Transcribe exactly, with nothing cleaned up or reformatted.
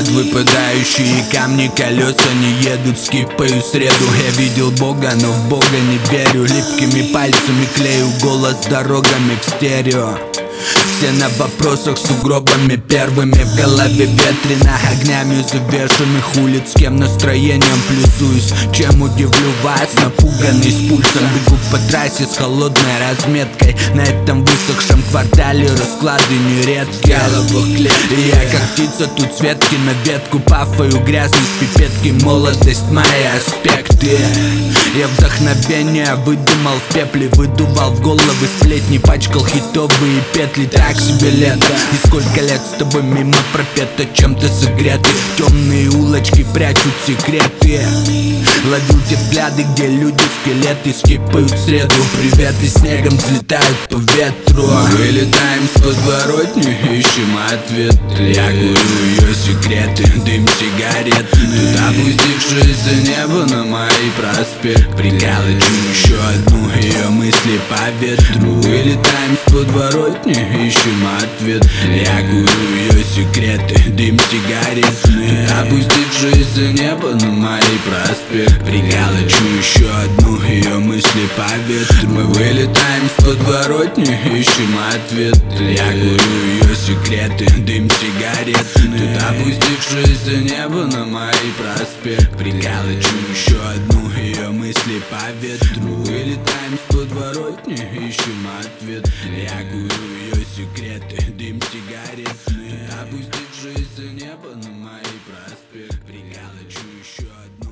Под выпадающие камни колеса не едут, скипаю среду. Я видел Бога, но в Бога не верю. Липкими пальцами клею голос дорогами в стерео. Все на вопросах сугробами первыми. В голове ветрено, огнями завешенных улиц. С кем настроением плюсуюсь, чем удивлю вас. Напуганный с пульсом бегу по трассе с холодной разметкой. На этом высохшем квартале расклады нередки. И я как птица, тут с ветки на ветку пафаю грязный с пипетки. Молодость моя, аспекты. Я вдохновение выдумал в пепле, выдувал в головы сплетни, пачкал хитовые петли. Так себе лето, и сколько лет с тобой мимо пропето, чем-то согреты. Темные улочки прячут секреты. Ловил те взгляды, где люди скелеты скипают среду. Приветы снегом взлетают по ветру. Мы вылетаем с подворотни, ищем ответ. Я курю ее секреты, дым сигарет. Тут опустившееся небо на моей проспект. Приколочу еще одну ее мысли по ветру. Вылетаем с подворотни, ищем ответ. Я курю ее секреты, дым сигарет. Тут опустившееся небо на моей проспект. Приколочу еще одну ее мысли по ветру. Мы вылетаем с подворотни, ищем ответ. Я курю ее секреты, дым сигарет. Тут опустившееся небо на моей проспект. Приколочу еще одну ее мысли по ветру. Мы вылетаем с подворотни, ищем ответ. Я курю ее секреты, дым сигарет. Тут опустившееся небо на моей проспект. Приколочу еще одну